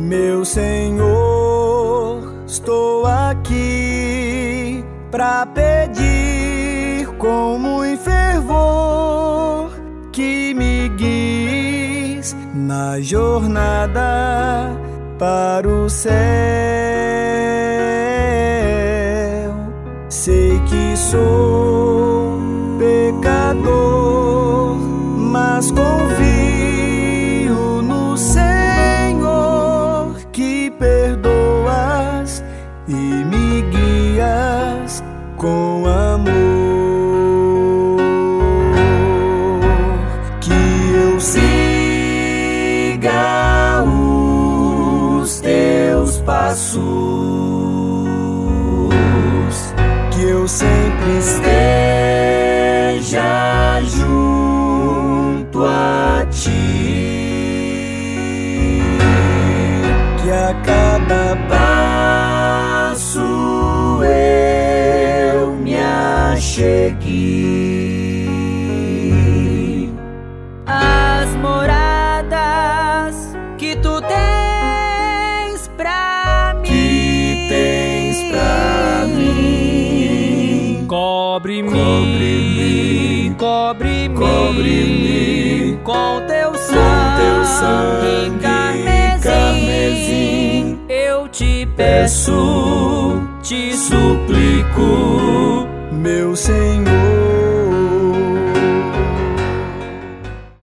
Meu Senhor, estou aqui pra pedir com muito fervor que me guies na jornada para o céu. Sei que sou pecador, mas confio no Senhor que perdoas e me guias com amor. Que eu siga os teus passos, que eu sempre esteja junto a ti, que a cada passo eu me achegue as moradas que tu tens pra mim, Cobre-me com teu sangue carmesim. Eu te peço, te suplico, meu Senhor.